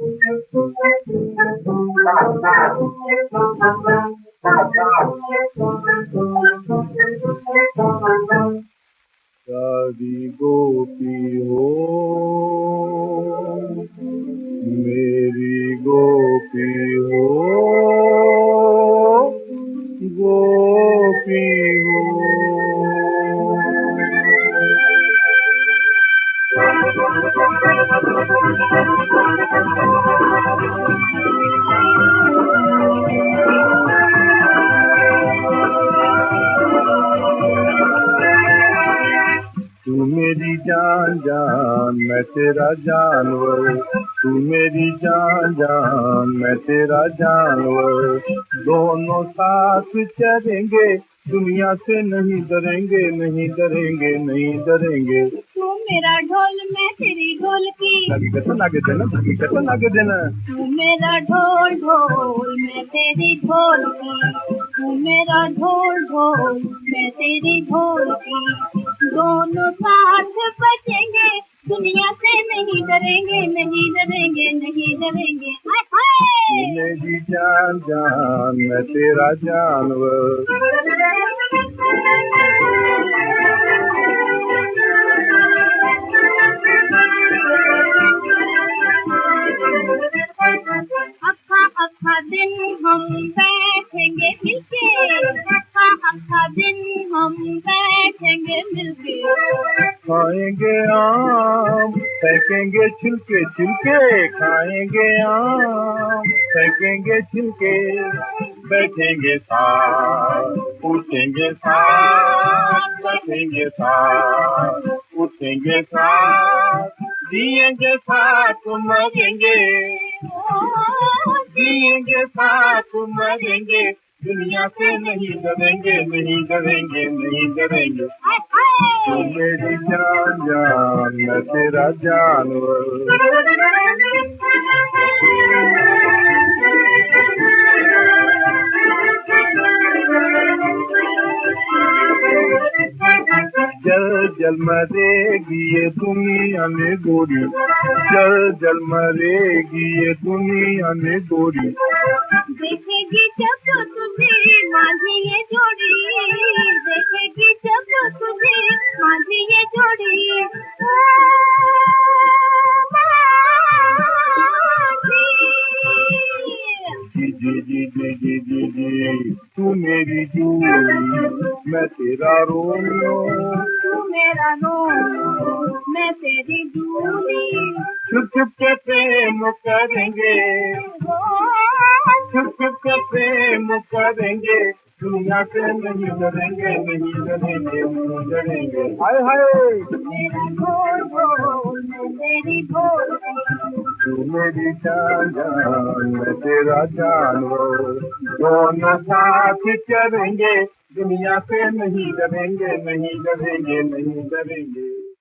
सारी गोपी हो मेरी गोपी हो, गोपी हो। तू मेरी जान जान मैं तेरा जानवर, तू मेरी जान जान मैं तेरा जानवर। दोनों साथ चलेंगे, दुनिया से नहीं डरेंगे, नहीं डरेंगे, नहीं डरेंगे। तू मेरा ढोल मैं तेरी ढोलकी, नागे देना। तू मेरा ढोल ढोल मैं तेरी ढोलकी, तू मेरा ढोल ढोल मैं तेरी ढोलकी। दोनों साथ बचेंगे, दुनिया से नहीं डरेंगे, नहीं डरेंगे, नहीं डरेंगे। तू मेरी जान जान मैं तेरा जानवर। अक्खा दिन हम बैठेंगे मिलके, अक्खा दिन हम बैठेंगे मिलके। खाएंगे आम फेंकेंगे छिलके छिलके, खाएंगे आम फेंकेंगे छिलके। बैठेंगे साथ उठेंगे साथ, बैठेंगे साथ उठेंगे साथ, जिएंगे साथ मरेंगे, जिएंगे साथ मरेंगे। दुनिया से नहीं डरेंगे, नहीं डरेंगे, नहीं डरेंगे। तू मेरी जान जान मैं तेरा जानवर। जल जल मरेगी ये दुनिया में गोरी, जल जल मरेगी ये दुनिया में गोरी। देखेगी जब तुझे माझी ये जोड़ी, देखेगी जब तुझे माझी ये जोड़ी। जी जी जी जी जी जी जी, तू मेरी जूली मैं तेरा रोमियो, तू मेरा रोमियो मैं तेरी जूली। छुप छुप के प्रेम करेंगे, छुप छुप के प्रेम करेंगे। दुनिया से नहीं डरेंगे, नहीं डरेंगे, नहीं डरेंगे। हाय हाय मेरा ढोल ढोल मैं तेरी ढोल, तू मेरी जान जान मैं तेरा जानवर। दोनों साथ चलेंगे, दुनिया से नहीं डरेंगे, नहीं डरेंगे, नहीं डरेंगे।